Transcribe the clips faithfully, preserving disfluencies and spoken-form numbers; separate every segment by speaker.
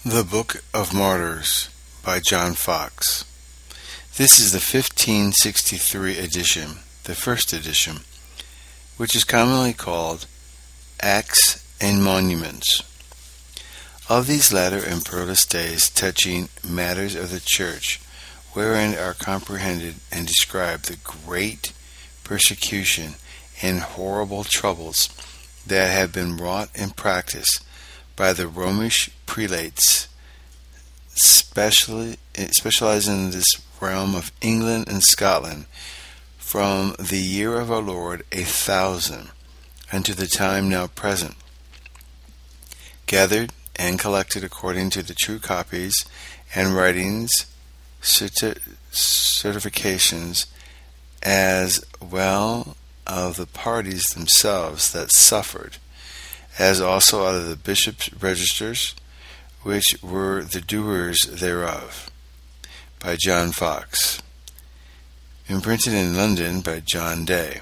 Speaker 1: The Book of Martyrs by John Foxe. This is the fifteen sixty-three edition, the first edition, which is commonly called Acts and Monuments. Of these latter and perilous days, touching matters of the Church, wherein are comprehended and described the great persecution and horrible troubles that have been wrought in practice by the Romish prelates, specially specializing in this realm of England and Scotland, from the year of our Lord a thousand unto the time now present, gathered and collected according to the true copies and writings, certi- certifications, as well of the parties themselves that suffered, as also out of the bishops' registers, which were the doers thereof, by John Foxe, imprinted in London by John Day,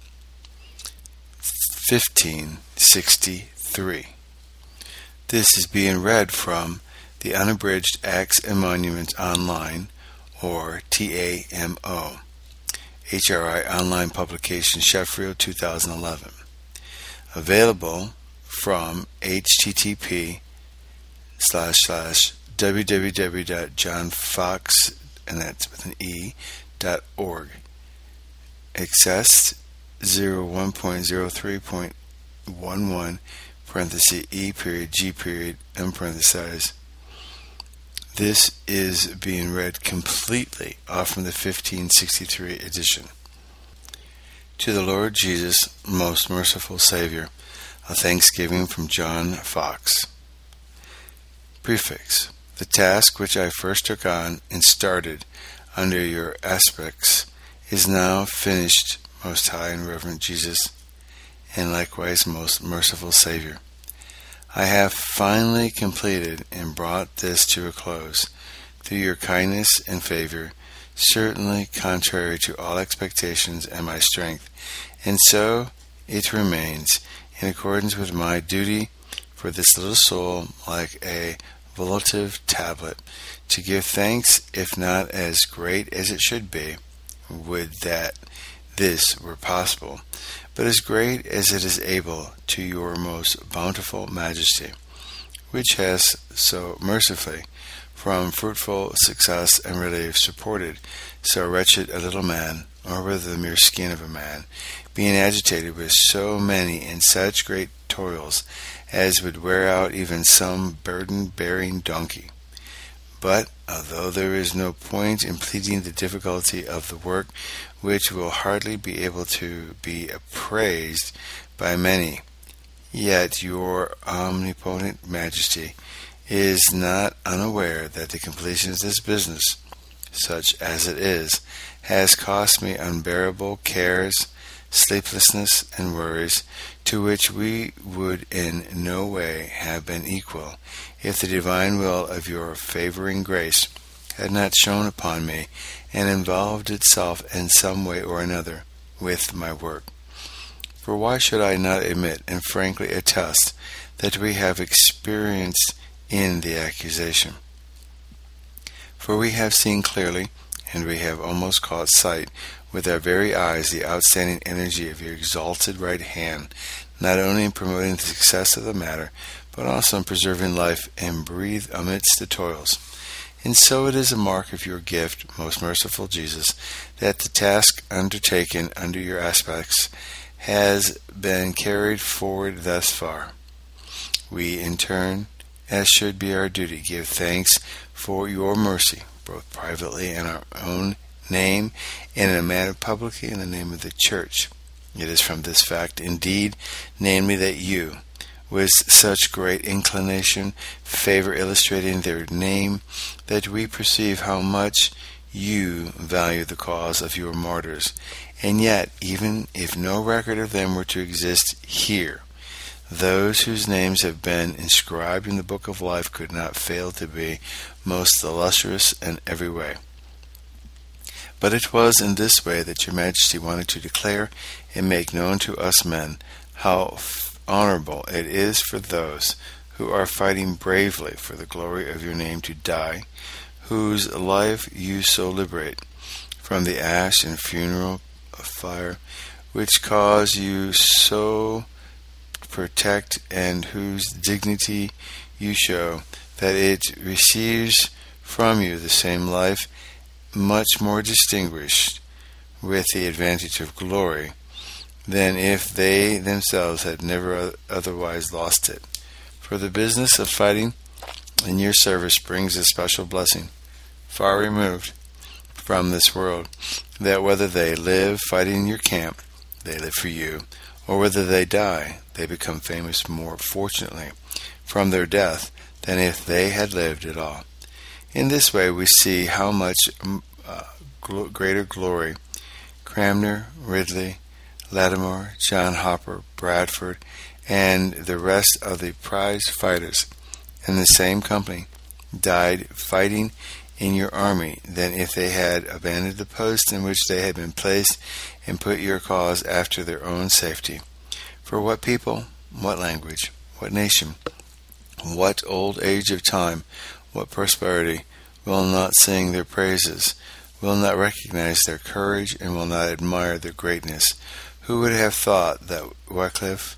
Speaker 1: fifteen sixty-three. This is being read from the Unabridged Acts and Monuments Online, or T A M O, H R I Online Publication, Sheffield, two thousand eleven. Available from http slash slash www dot johnfoxe, and that's with an e, dot org. Accessed zero one point zero three point one one, parenthesis E period G period M parenthesis. This is being read completely off from the fifteen sixty-three edition. To the Lord Jesus, most merciful Savior, a thanksgiving from John Foxe. Prefix. The task which I first took on and started under your aspects is now finished, most high and reverend Jesus, and likewise most merciful Savior. I have finally completed and brought this to a close through your kindness and favor, certainly contrary to all expectations and my strength, and so it remains, in accordance with my duty for this little soul, like a volitive tablet, to give thanks, if not as great as it should be, would that this were possible, but as great as it is able, to your most bountiful majesty, which has so mercifully, from fruitful success and relief, supported so wretched a little man, or rather the mere skin of a man, being agitated with so many and such great toils as would wear out even some burden-bearing donkey. But, although there is no point in pleading the difficulty of the work, which will hardly be able to be appraised by many, yet your omnipotent majesty is not unaware that the completion of this business, such as it is, has cost me unbearable cares, sleeplessness, and worries, to which we would in no way have been equal, if the divine will of your favoring grace had not shone upon me and involved itself in some way or another with my work. For why should I not admit and frankly attest that we have experienced in the accusation? For we have seen clearly, and we have almost caught sight with our very eyes, the outstanding energy of your exalted right hand, not only in promoting the success of the matter, but also in preserving life and breath amidst the toils. And so it is a mark of your gift, most merciful Jesus, that the task undertaken under your aspects has been carried forward thus far. We, in turn, as should be our duty, give thanks for your mercy, both privately in our own name and in a manner publicly in the name of the Church. It is from this fact, indeed, namely that you, with such great inclination, favor illustrating their name, that we perceive how much you value the cause of your martyrs. And yet, even if no record of them were to exist here, those whose names have been inscribed in the book of life could not fail to be most illustrious in every way. But it was in this way that your Majesty wanted to declare and make known to us men how honorable it is for those who are fighting bravely for the glory of your name to die, whose life you so liberate from the ash and funeral of fire, which cause you so protect, and whose dignity you show, that it receives from you the same life, much more distinguished with the advantage of glory, than if they themselves had never otherwise lost it. For the business of fighting in your service brings a special blessing, far removed from this world, that whether they live fighting in your camp, they live for you, or whether they die, they become famous more fortunately from their death than if they had lived at all. In this way we see how much uh, gl- greater glory Cranmer, Ridley, Lattimore, John Hopper, Bradford, and the rest of the prize fighters in the same company died fighting in your army than if they had abandoned the post in which they had been placed and put your cause after their own safety. For what people, what language, what nation, what old age of time, what prosperity, will not sing their praises, will not recognize their courage, and will not admire their greatness? Who would have thought that Wycliffe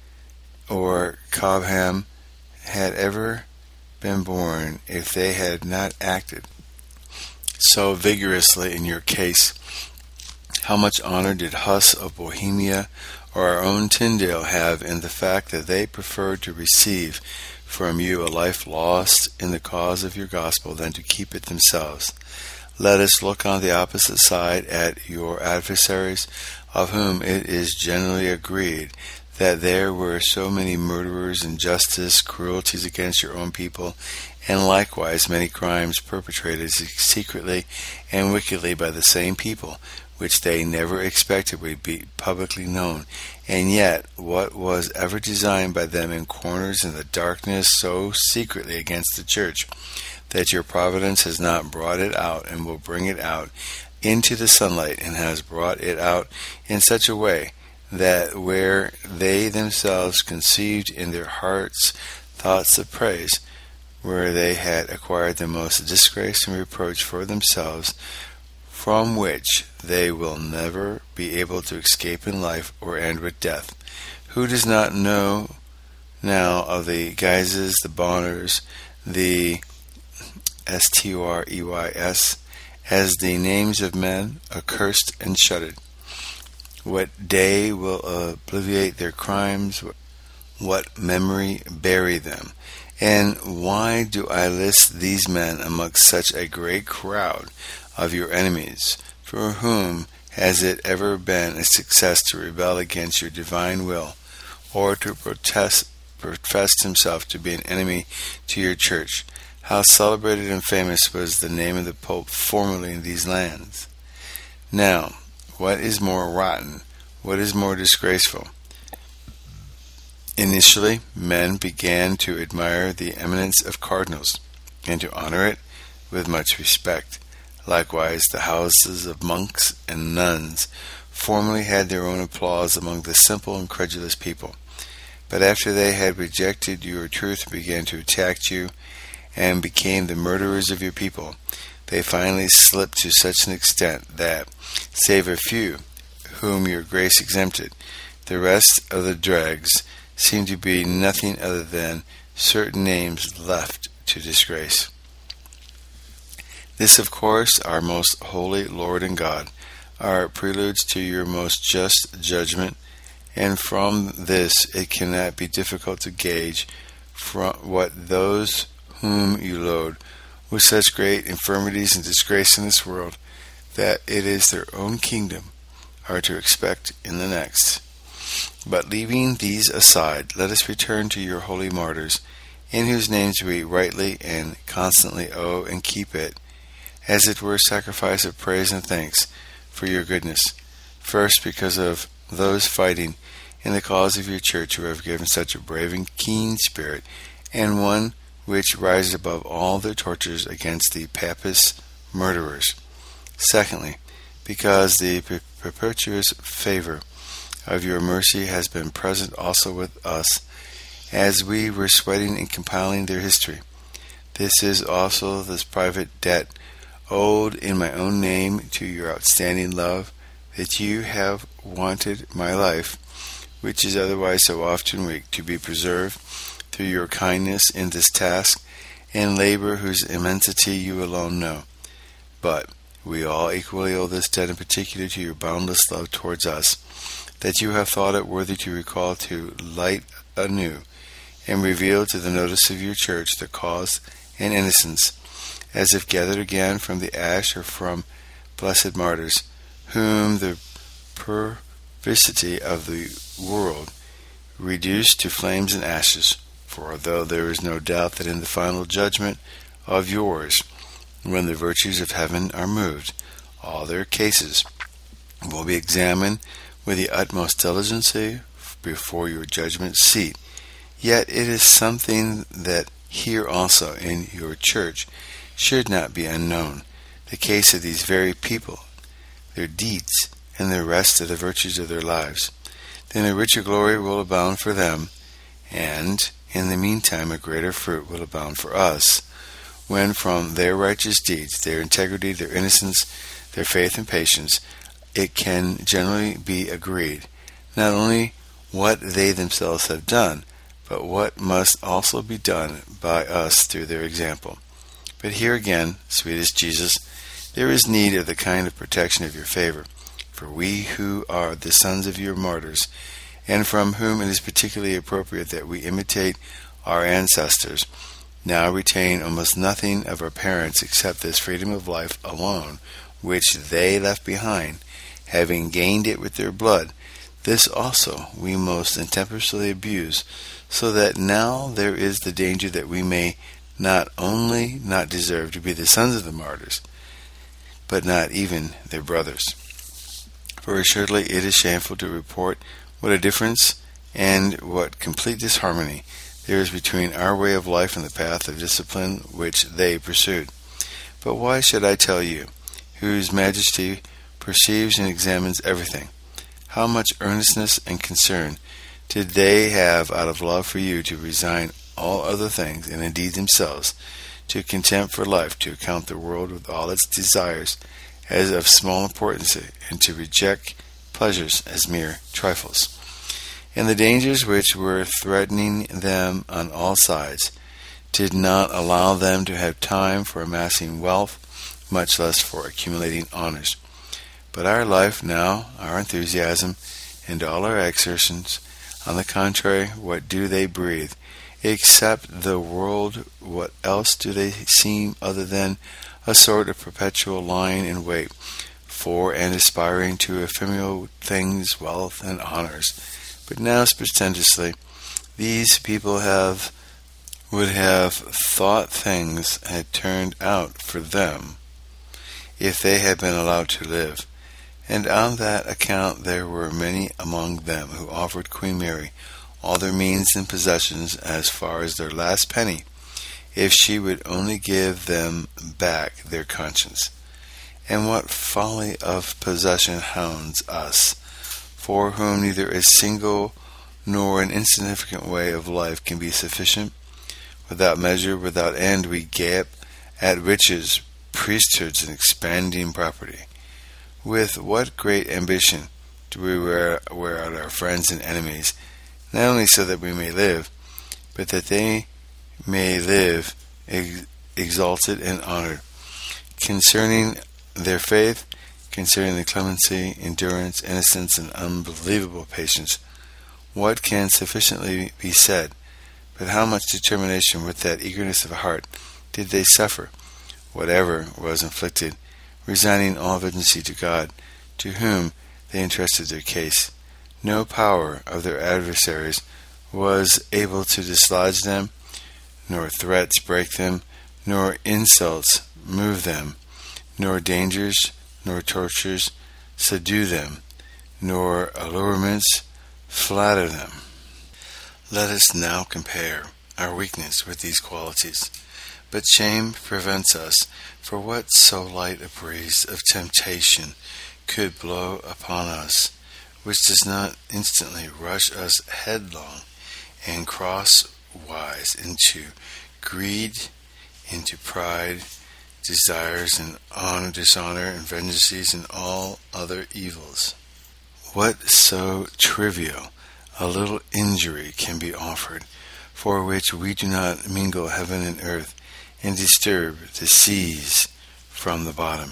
Speaker 1: or Cobham had ever been born if they had not acted so vigorously in your case? How much honor did Huss of Bohemia or our own Tyndale have in the fact that they preferred to receive from you a life lost in the cause of your gospel than to keep it themselves? Let us look on the opposite side at your adversaries, of whom it is generally agreed that there were so many murderers, injustice, cruelties against your own people, and likewise many crimes perpetrated secretly and wickedly by the same people, which they never expected would be publicly known. And yet, what was ever designed by them in corners in the darkness so secretly against the church, that your providence has not brought it out and will bring it out into the sunlight, and has brought it out in such a way that where they themselves conceived in their hearts thoughts of praise, where they had acquired the most disgrace and reproach for themselves, from which they will never be able to escape in life or end with death. Who does not know now of the Guises, the Bonners, the S T U R E Y S, as the names of men accursed and shuttered? What day will obliviate their crimes? What memory bury them? And why do I list these men amongst such a great crowd of your enemies? For whom has it ever been a success to rebel against your divine will, or to protest, profess himself to be an enemy to your church? How celebrated and famous was the name of the Pope formerly in these lands! Now, what is more rotten? What is more disgraceful? Initially, men began to admire the eminence of cardinals, and to honor it with much respect. Likewise, the houses of monks and nuns formerly had their own applause among the simple and credulous people. But after they had rejected your truth and began to attack you, and became the murderers of your people, they finally slipped to such an extent that, save a few whom your grace exempted, the rest of the dregs seem to be nothing other than certain names left to disgrace. This, of course, our most holy Lord and God, are preludes to your most just judgment, and from this it cannot be difficult to gauge from what those whom you load with such great infirmities and disgrace in this world, that it is their own kingdom, are to expect in the next. But leaving these aside, let us return to your holy martyrs, in whose names we rightly and constantly owe and keep it, as it were, sacrifice of praise and thanks for your goodness. First, because of those fighting in the cause of your church who have given such a brave and keen spirit, and one which rises above all their tortures against the Papist murderers. Secondly, because the perpetuous favor of your mercy has been present also with us, as we were sweating and compiling their history. This is also this private debt owed in my own name to your outstanding love, that you have wanted my life, which is otherwise so often weak, to be preserved through your kindness in this task and labor whose immensity you alone know. But we all equally owe this debt in particular to your boundless love towards us, that you have thought it worthy to recall to light anew and reveal to the notice of your church the cause and innocence, as if gathered again from the ash or from blessed martyrs, whom the perversity of the world reduced to flames and ashes. For although there is no doubt that in the final judgment of yours, when the virtues of heaven are moved, all their cases will be examined with the utmost diligency before your judgment seat, yet it is something that here also in your church should not be unknown, the case of these very people, their deeds, and the rest of the virtues of their lives. Then a richer glory will abound for them, and in the meantime a greater fruit will abound for us, when from their righteous deeds, their integrity, their innocence, their faith and patience, it can generally be agreed, not only what they themselves have done, but what must also be done by us through their example. But here again, sweetest Jesus, there is need of the kind of protection of your favor, for we who are the sons of your martyrs, and from whom it is particularly appropriate that we imitate our ancestors, now retain almost nothing of our parents except this freedom of life alone, which they left behind, having gained it with their blood. This also we most intemperously abuse, so that now there is the danger that we may not only not deserve to be the sons of the martyrs, but not even their brothers. For assuredly it is shameful to report what a difference and what complete disharmony there is between our way of life and the path of discipline which they pursued. But why should I tell you, whose majesty perceives and examines everything, how much earnestness and concern did they have out of love for you to resign all other things, and indeed themselves, to contempt for life, to account the world with all its desires as of small importance, and to reject pleasures as mere trifles. And the dangers which were threatening them on all sides did not allow them to have time for amassing wealth, much less for accumulating honors. But our life now, our enthusiasm, and all our exertions, on the contrary, what do they breathe? Except the world, what else do they seem other than a sort of perpetual lying in wait for and aspiring to ephemeral things, wealth, and honors? But now, portentously, these people have would have thought things had turned out for them if they had been allowed to live. And on that account there were many among them who offered Queen Mary all their means and possessions as far as their last penny, if she would only give them back their conscience. And what folly of possession hounds us, for whom neither a single nor an insignificant way of life can be sufficient? Without measure, without end, we gape at riches, priesthoods, and expanding property. With what great ambition do we wear, wear out our friends and enemies, not only so that we may live, but that they may live ex- exalted and honored. Concerning their faith, concerning the clemency, endurance, innocence, and unbelievable patience, what can sufficiently be said? But how much determination with that eagerness of heart did they suffer, whatever was inflicted, resigning all vengeance to God, to whom they entrusted their case. No power of their adversaries was able to dislodge them, nor threats break them, nor insults move them, nor dangers, nor tortures subdue them, nor allurements flatter them. Let us now compare our weakness with these qualities. But shame prevents us, for what so light a breeze of temptation could blow upon us, which does not instantly rush us headlong and crosswise into greed, into pride, desires, and honor, dishonor, and vengeances, and all other evils. What so trivial a little injury can be offered, for which we do not mingle heaven and earth, and disturb the seas from the bottom?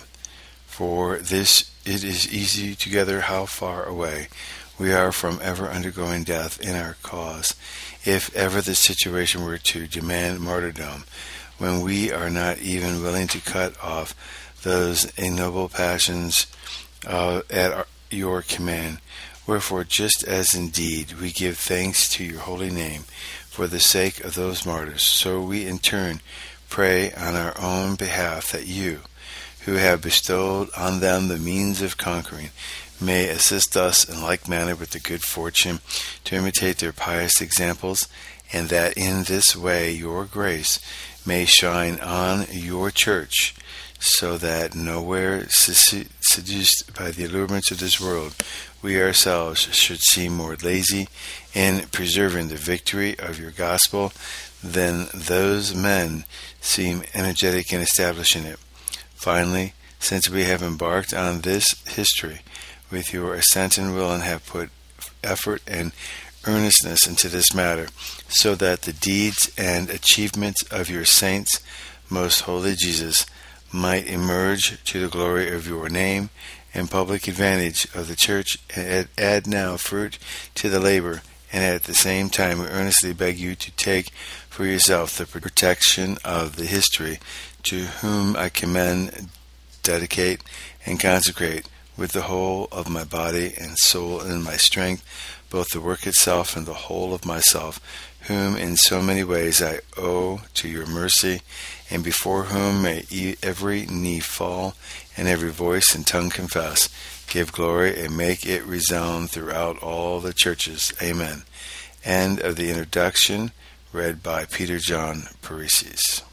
Speaker 1: For this it is easy to gather how far away we are from ever undergoing death in our cause, if ever the situation were to demand martyrdom, when we are not even willing to cut off those ignoble passions uh, at our, your command. Wherefore, just as indeed we give thanks to your holy name for the sake of those martyrs, so we in turn pray on our own behalf that you, who have bestowed on them the means of conquering, may assist us in like manner with the good fortune to imitate their pious examples, and that in this way your grace may shine on your church, so that nowhere seduced by the allurements of this world, we ourselves should seem more lazy in preserving the victory of your gospel than those men seem energetic in establishing it. Finally, since we have embarked on this history with your assent and will, and have put effort and earnestness into this matter, so that the deeds and achievements of your saints, most holy Jesus, might emerge to the glory of your name and public advantage of the church, and add now fruit to the labor, and at the same time we earnestly beg you to take for yourself the protection of the history, to whom I commend, dedicate, and consecrate with the whole of my body and soul and my strength, both the work itself and the whole of myself, whom in so many ways I owe to your mercy, and before whom may every knee fall, and every voice and tongue confess. Give glory and make it resound throughout all the churches. Amen. End of the introduction, read by Peter John Paresis.